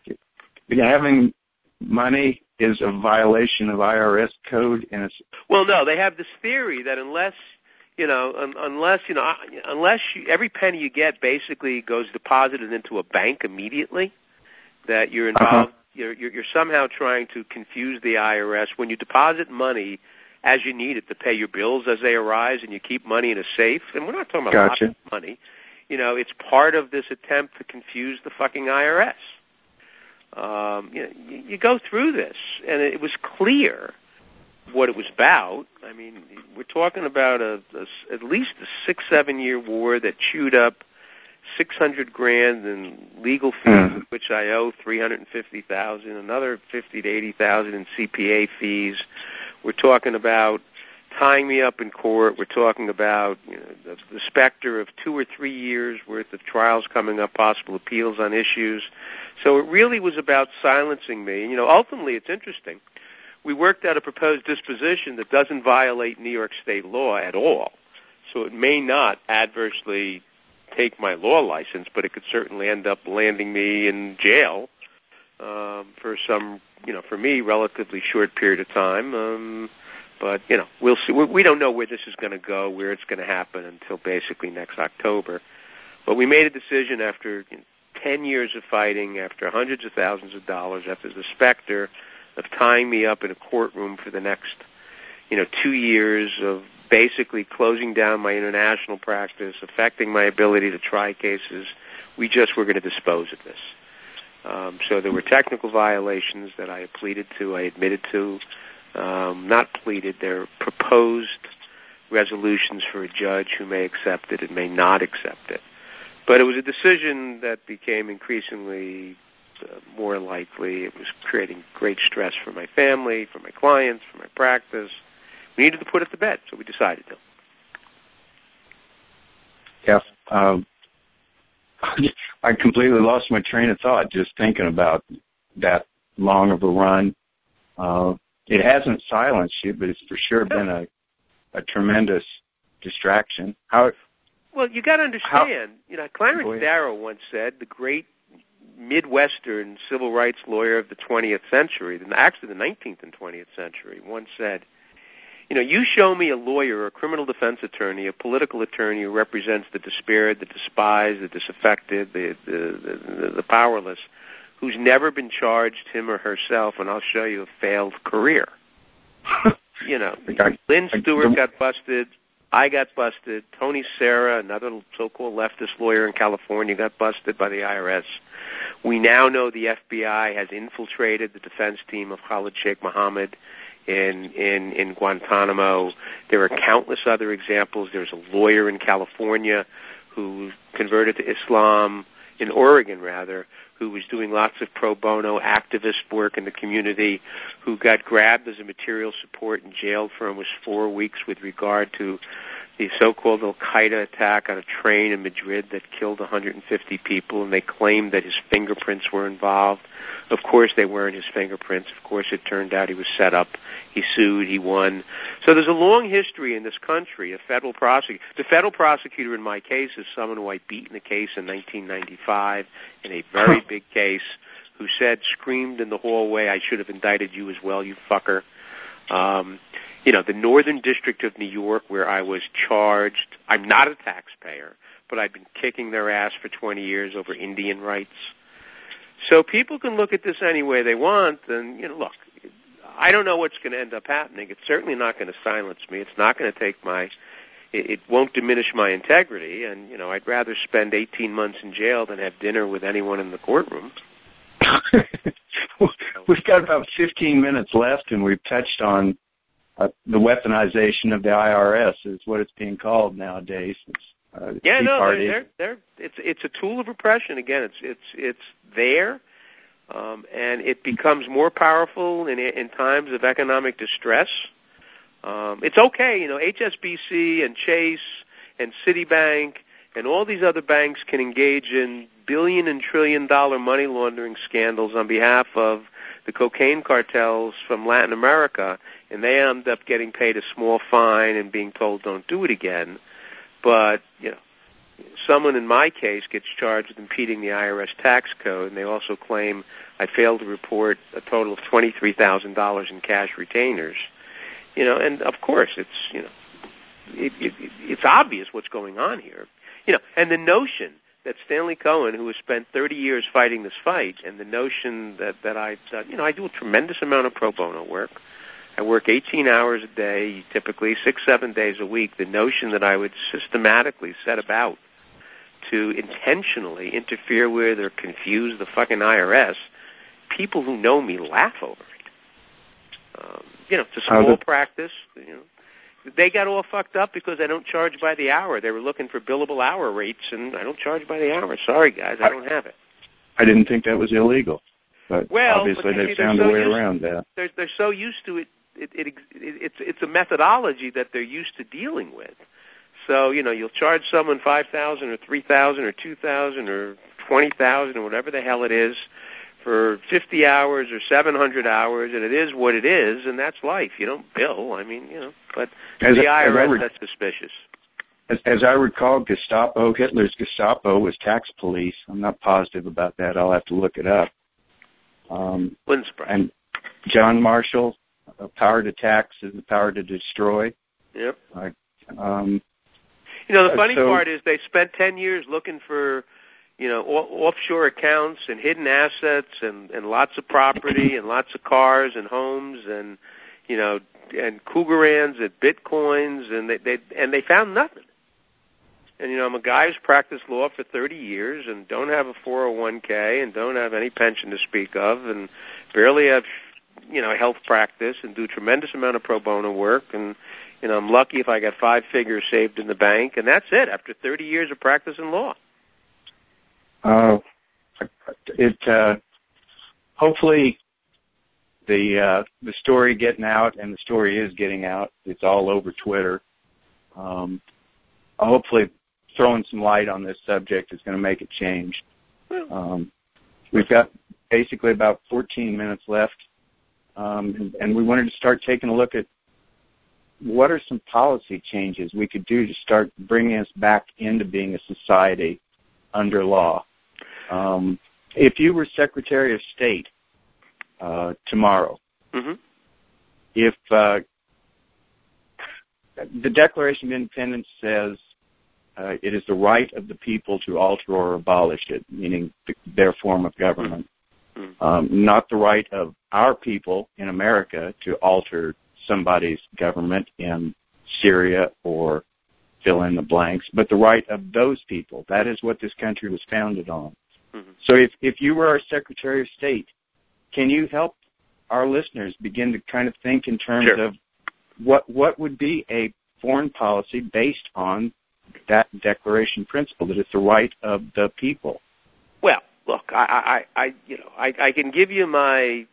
having money is a violation of IRS code? Well, no, they have this theory that unless every penny you get basically goes deposited into a bank immediately, that you're involved. You're somehow trying to confuse the IRS when you deposit money as you need it to pay your bills as they arise, and you keep money in a safe. And we're not talking about lots of money. It's part of this attempt to confuse the fucking IRS. You go through this, and it was clear what it was about. I mean, we're talking about at least a 6-7 year war that chewed up $600,000 in legal fees, of which I owe $350,000, another $50,000 to $80,000 in CPA fees. We're talking about tying me up in court. We're talking about the specter of 2 or 3 years worth of trials coming up, possible appeals on issues. So it really was about silencing me. Ultimately, it's interesting. We worked out a proposed disposition that doesn't violate New York state law at all. So it may not adversely take my law license, but it could certainly end up landing me in jail for some, for me, relatively short period of time. But, we'll see. We don't know where this is going to go, where it's going to happen until basically next October. But we made a decision after 10 years of fighting, after hundreds of thousands of dollars, after the specter of tying me up in a courtroom for the next, 2 years of basically closing down my international practice, affecting my ability to try cases. We just were going to dispose of this. So there were technical violations that I pleaded to, I admitted to. Not pleaded, they're proposed resolutions for a judge who may accept it and may not accept it. But it was a decision that became increasingly more likely. It was creating great stress for my family, for my clients, for my practice. We needed to put it to bed, so we decided to. Yeah. I completely lost my train of thought just thinking about that long of a run. It hasn't silenced you, but it's for sure been a tremendous distraction. Well, you got to understand, Clarence Darrow once said, the great Midwestern civil rights lawyer of the 20th century, actually the 19th and 20th century, once said, you show me a lawyer, a criminal defense attorney, a political attorney who represents the despaired, the despised, the disaffected, the powerless, who's never been charged, him or herself, and I'll show you a failed career. Lynn Stewart got busted. I got busted. Tony Serra, another so-called leftist lawyer in California, got busted by the IRS. We now know the FBI has infiltrated the defense team of Khalid Sheikh Mohammed in Guantanamo. There are countless other examples. There's a lawyer in California who converted to Islam, in Oregon rather, who was doing lots of pro bono activist work in the community, who got grabbed as a material support and jailed for almost 4 weeks with regard to the so-called Al-Qaeda attack on a train in Madrid that killed 150 people, and they claimed that his fingerprints were involved. Of course they weren't his fingerprints. Of course it turned out he was set up. He sued. He won. So there's a long history in this country. The federal prosecutor in my case is someone who I beat in the case in 1995 in a very big case, who screamed in the hallway, I should have indicted you as well, you fucker. The Northern District of New York, where I was charged, I'm not a taxpayer, but I've been kicking their ass for 20 years over Indian rights. So people can look at this any way they want, and, look, I don't know what's going to end up happening. It's certainly not going to silence me. It's not going to take it won't diminish my integrity, and, I'd rather spend 18 months in jail than have dinner with anyone in the courtroom. We've got about 15 minutes left, and we've touched on the weaponization of the IRS is what it's being called nowadays. It's a tool of oppression. Again, it's there, and it becomes more powerful in times of economic distress. It's okay, HSBC and Chase and Citibank and all these other banks can engage in billion and trillion dollar money laundering scandals on behalf of the cocaine cartels from Latin America, and they end up getting paid a small fine and being told don't do it again. But, someone in my case gets charged with impeding the IRS tax code, and they also claim I failed to report a total of $23,000 in cash retainers. And of course it's, it's obvious what's going on here. And the notion that Stanley Cohen, who has spent 30 years fighting this fight, and the notion that I do a tremendous amount of pro bono work. I work 18 hours a day, typically 6-7 days a week. The notion that I would systematically set about to intentionally interfere with or confuse the fucking IRS, people who know me laugh over it. It's a small practice. They got all fucked up because I don't charge by the hour. They were looking for billable hour rates, and I don't charge by the hour. Sorry, guys, I don't have it. I didn't think that was illegal, but obviously they found a way around that. They're so used to it. It's a methodology that they're used to dealing with. So, you'll charge someone $5,000 or $3,000 or $2,000 or $20,000 or whatever the hell it is for 50 hours or 700 hours, and it is what it is, and that's life. You don't bill. But the IRS, that's suspicious. As I recall, Hitler's Gestapo was tax police. I'm not positive about that. I'll have to look it up. Wouldn't surprise. And John Marshall, power to tax is the power to destroy. Yep. The funny part is they spent 10 years looking for, offshore accounts and hidden assets and lots of property and lots of cars and homes and, and Cougarans and Bitcoins, and they found nothing. And, I'm a guy who's practiced law for 30 years and don't have a 401k and don't have any pension to speak of and barely have, health practice and do a tremendous amount of pro bono work. And, I'm lucky if I got 5 figures saved in the bank, and that's it after 30 years of practicing law. Hopefully the story getting out, and the story is getting out. It's all over Twitter. Hopefully throwing some light on this subject is going to make it change. We've got basically about 14 minutes left, and we wanted to start taking a look at what are some policy changes we could do to start bringing us back into being a society under law. If you were Secretary of State tomorrow, if the Declaration of Independence says it is the right of the people to alter or abolish it, meaning their form of government, not the right of our people in America to alter somebody's government in Syria or fill in the blanks, but the right of those people. That is what this country was founded on. So if you were our Secretary of State, can you help our listeners begin to kind of think in terms of what would be a foreign policy based on that Declaration principle, that it's the right of the people? Well, look, I can give you my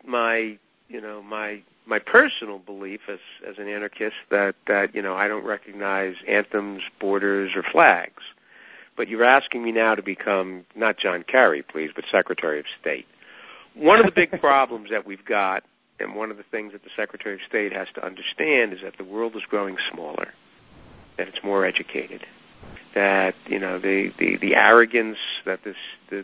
personal belief as an anarchist that I don't recognize anthems, borders, or flags. But you're asking me now to become not John Kerry, please, but Secretary of State. One of the big problems that we've got, and one of the things that the Secretary of State has to understand, is that the world is growing smaller, that it's more educated, that the arrogance that this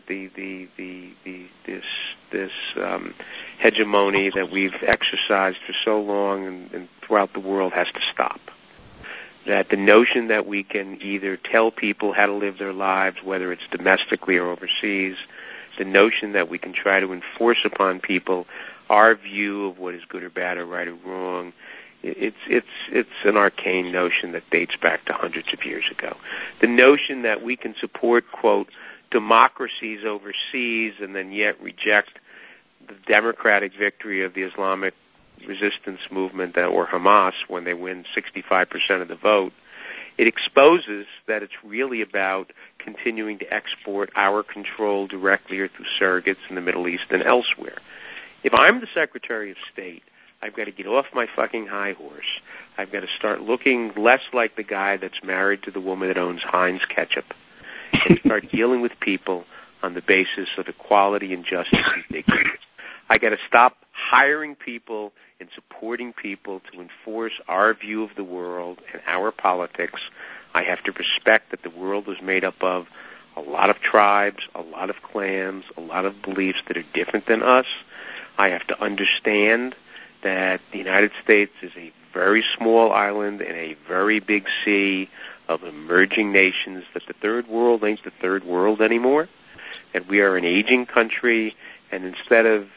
hegemony that we've exercised for so long and throughout the world has to stop. That the notion that we can either tell people how to live their lives, whether it's domestically or overseas, the notion that we can try to enforce upon people our view of what is good or bad or right or wrong, it's an arcane notion that dates back to hundreds of years ago. The notion that we can support, quote, democracies overseas and then yet reject the democratic victory of the Islamic resistance movement or Hamas when they win 65% of the vote, it exposes that it's really about continuing to export our control directly or through surrogates in the Middle East and elsewhere. If I'm the Secretary of State, I've got to get off my fucking high horse. I've got to start looking less like the guy that's married to the woman that owns Heinz ketchup and start dealing with people on the basis of equality and justice and dignity. I got to stop hiring people and supporting people to enforce our view of the world and our politics. I have to respect that the world is made up of a lot of tribes, a lot of clans, a lot of beliefs that are different than us. I have to understand that the United States is a very small island in a very big sea of emerging nations, that the third world ain't the third world anymore, and we are an aging country, and instead of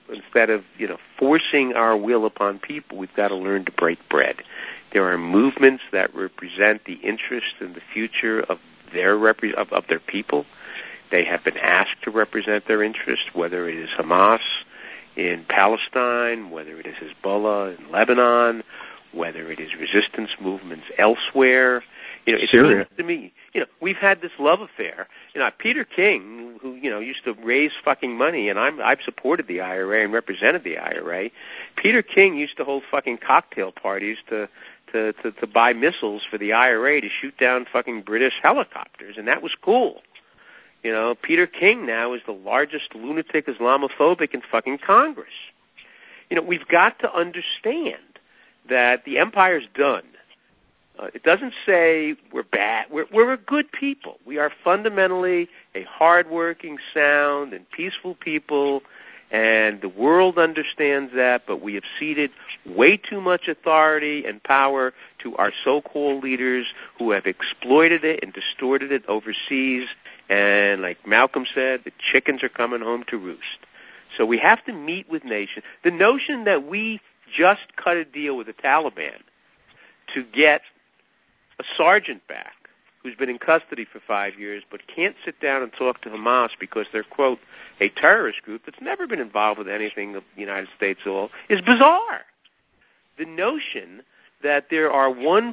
forcing our will upon people, we've got to learn to break bread. There are movements that represent the interest and the future of their people. They have been asked to represent their interest, whether it is Hamas in Palestine, whether it is Hezbollah in Lebanon, whether it is resistance movements elsewhere. It seems to me, we've had this love affair. Peter King, who, used to raise fucking money, and I've supported the IRA and represented the IRA. Peter King used to hold fucking cocktail parties to buy missiles for the IRA to shoot down fucking British helicopters, and that was cool. Peter King now is the largest lunatic Islamophobic in fucking Congress. We've got to understand that the empire's done. It doesn't say we're bad. We're a good people. We are fundamentally a hardworking, sound, and peaceful people, And the world understands that, but we have ceded way too much authority and power to our so-called leaders who have exploited it and distorted it overseas. And like Malcolm said, the chickens are coming home to roost. So we have to meet with nations. The notion that we just cut a deal with the Taliban to get a sergeant back who's been in custody for 5 years but can't sit down and talk to Hamas because they're, quote, a terrorist group that's never been involved with anything of the United States at all, is bizarre. The notion that there are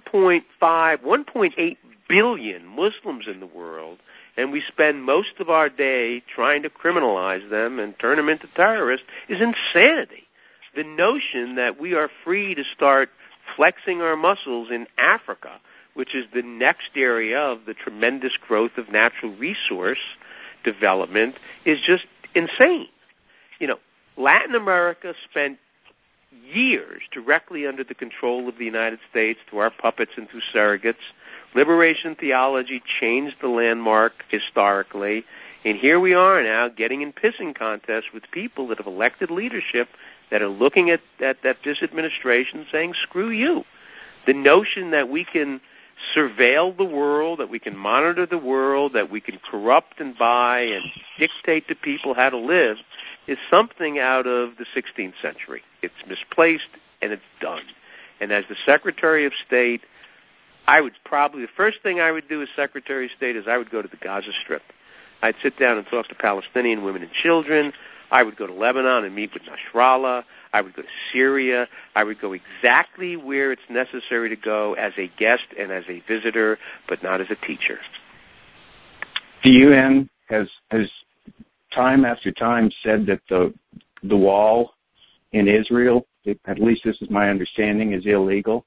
1.8 billion Muslims in the world and we spend most of our day trying to criminalize them and turn them into terrorists is insanity. The notion that we are free to start flexing our muscles in Africa, which is the next area of the tremendous growth of natural resource development, is just insane. You know, Latin America spent years directly under the control of the United States through our puppets and through surrogates. Liberation theology changed the landmark historically, and here we are now getting in pissing contests with people that have elected leadership that are looking at this administration saying, screw you. The notion that we can surveil the world, that we can monitor the world, that we can corrupt and buy and dictate to people how to live is something out of the 16th century. It's misplaced and it's done. And as the Secretary of State, the first thing I would do as Secretary of State is I would go to the Gaza Strip. I'd sit down and talk to Palestinian women and children. I would go to Lebanon and meet with Nasrallah. I would go to Syria. I would go exactly where it's necessary to go as a guest and as a visitor, but not as a teacher. The UN has time after time said that the wall in Israel, at least this is my understanding, is illegal.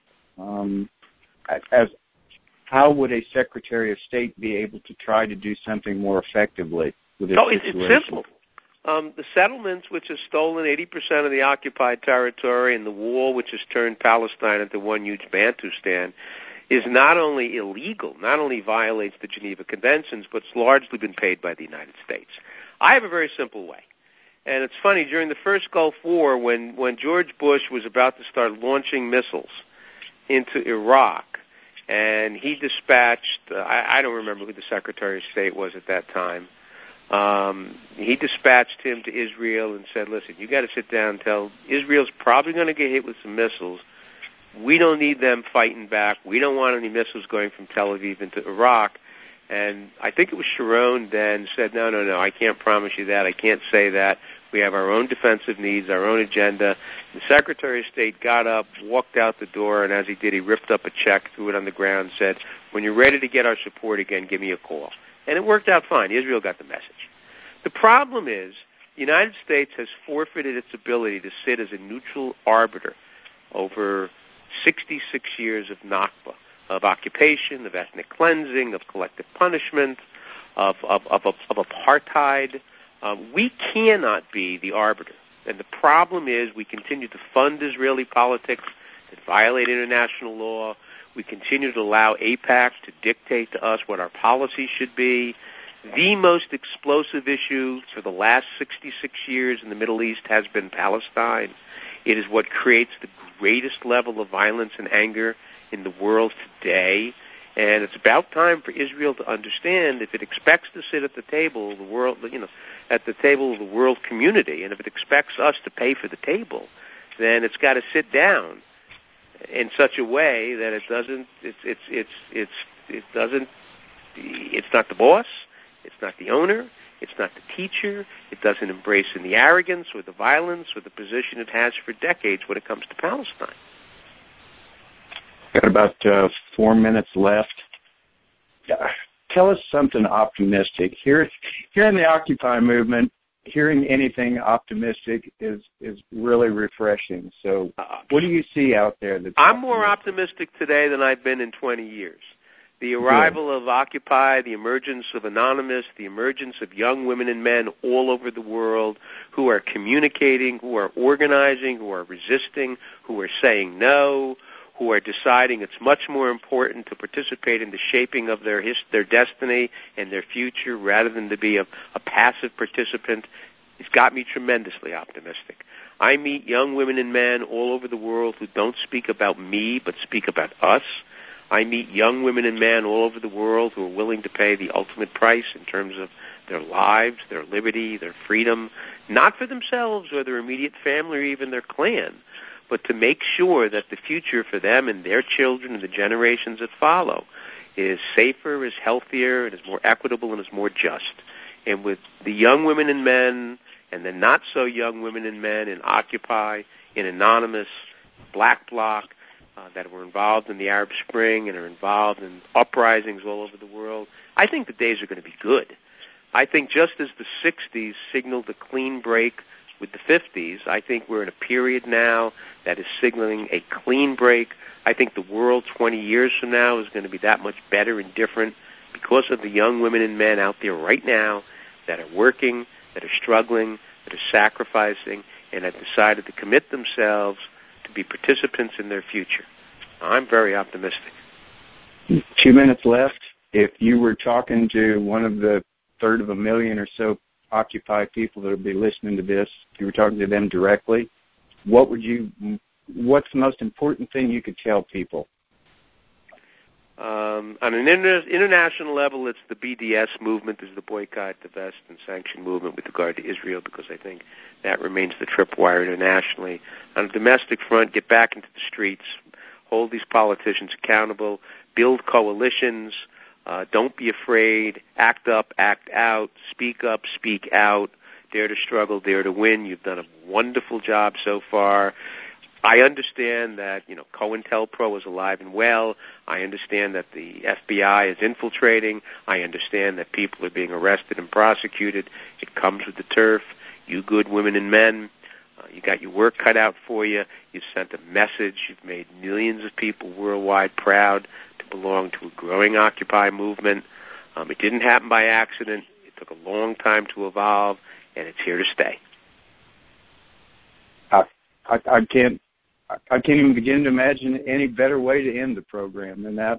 How would a Secretary of State be able to try to do something more effectively with this situation? It's simple. The settlements, which have stolen 80% of the occupied territory, and the wall, which has turned Palestine into one huge Bantustan, is not only illegal, not only violates the Geneva Conventions, but it's largely been paid by the United States. I have a very simple way. And it's funny, during the first Gulf War, when George Bush was about to start launching missiles into Iraq, and he dispatched, I don't remember who the Secretary of State was at that time, he dispatched him to Israel and said, listen, you got to sit down and tell Israel's probably going to get hit with some missiles. We don't need them fighting back. We don't want any missiles going from Tel Aviv into Iraq. And I think it was Sharon then said, no, I can't promise you that. I can't say that. We have our own defensive needs, our own agenda. The Secretary of State got up, walked out the door, and as he did, he ripped up a check, threw it on the ground, and said, when you're ready to get our support again, give me a call. And it worked out fine. Israel got the message. The problem is the United States has forfeited its ability to sit as a neutral arbiter over 66 years of Nakba, of occupation, of ethnic cleansing, of collective punishment, of apartheid. We cannot be the arbiter. And the problem is we continue to fund Israeli politics that violate international law. We continue to allow AIPAC to dictate to us what our policy should be. The most explosive issue for the last 66 years in the Middle East has been Palestine. It is what creates the greatest level of violence and anger in the world today. And it's about time for Israel to understand if it expects to sit at the table of the world, at the table of the world community, and if it expects us to pay for the table, then it's got to sit down in such a way that it's not the boss, it's not the owner, it's not the teacher, it doesn't embrace in the arrogance or the violence or the position it has for decades when it comes to Palestine. Got about 4 minutes left. Tell us something optimistic. Here in the Occupy movement, hearing anything optimistic is really refreshing. So what do you see out there? I'm more optimistic today than I've been in 20 years. The arrival of Occupy, the emergence of Anonymous, the emergence of young women and men all over the world who are communicating, who are organizing, who are resisting, who are saying no, who are deciding it's much more important to participate in the shaping of their destiny and their future rather than to be a passive participant It's got me tremendously optimistic. I meet young women and men all over the world who don't speak about me but speak about us. I meet young women and men all over the world who are willing to pay the ultimate price in terms of their lives, their liberty, their freedom, not for themselves or their immediate family or even their clan, but to make sure that the future for them and their children and the generations that follow is safer, is healthier, and is more equitable and is more just. And with the young women and men and the not-so-young women and men in Occupy, in Anonymous, Black Bloc, that were involved in the Arab Spring and are involved in uprisings all over the world, I think the days are going to be good. I think just as the 60s signaled a clean break with the 50s, I think we're in a period now that is signaling a clean break. I think the world 20 years from now is going to be that much better and different because of the young women and men out there right now that are working, that are struggling, that are sacrificing, and have decided to commit themselves to be participants in their future. I'm very optimistic. 2 minutes left. If you were talking to one of the third of a million or so Occupy people that will be listening to this, if you were talking to them directly, what's the most important thing you could tell people? On an international level, it's the BDS movement, is the boycott, divest, and sanction movement with regard to Israel, because I think that remains the tripwire internationally. On a domestic front, get back into the streets, hold these politicians accountable, build coalitions, don't be afraid, act up, act out, speak up, speak out, dare to struggle, dare to win. You've done a wonderful job so far. I understand that, COINTELPRO is alive and well. I understand that the FBI is infiltrating. I understand that people are being arrested and prosecuted. It comes with the turf. You good women and men, you got your work cut out for you. You've sent a message. You've made millions of people worldwide proud to belong to a growing Occupy movement. It didn't happen by accident. It took a long time to evolve, and it's here to stay. I can't even begin to imagine any better way to end the program than that.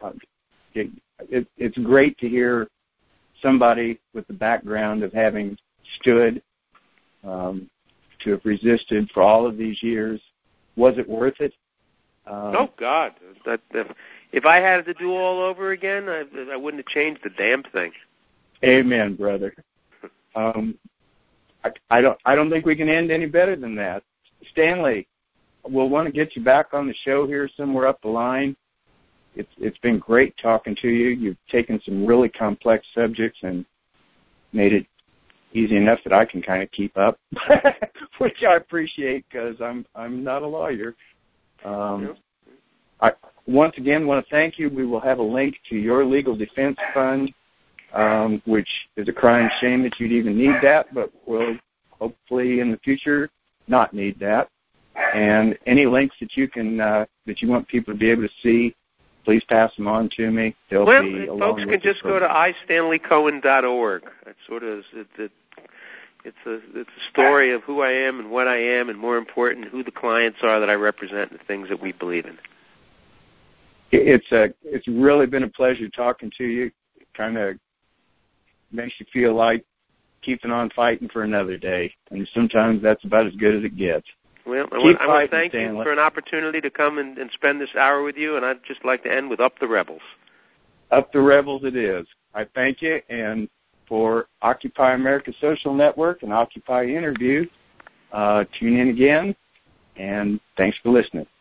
It's great to hear somebody with the background of having stood, to have resisted for all of these years. Was it worth it? Oh, God. If I had to do all over again, I wouldn't have changed the damn thing. Amen, brother. I don't think we can end any better than that. Stanley, we'll want to get you back on the show here somewhere up the line. It's been great talking to you. You've taken some really complex subjects and made it easy enough that I can kind of keep up, which I appreciate because I'm not a lawyer. I once again want to thank you. We will have a link to your legal defense fund, which is a crying shame that you'd even need that, but we'll hopefully in the future not need that. And any links that you can that you want people to be able to see, please pass them on to me. They'll be folks can just go to istanleycohen.org. It's sort of it's a story of who I am and what I am, and more important, who the clients are that I represent and the things that we believe in. It's really been a pleasure talking to you. It kind of makes you feel like keeping on fighting for another day, and sometimes that's about as good as it gets. Well, I want to thank you for an opportunity to come and spend this hour with you, and I'd just like to end with Up the Rebels. Up the Rebels it is. I thank you, and for Occupy America Social Network and Occupy Interview, tune in again, and thanks for listening.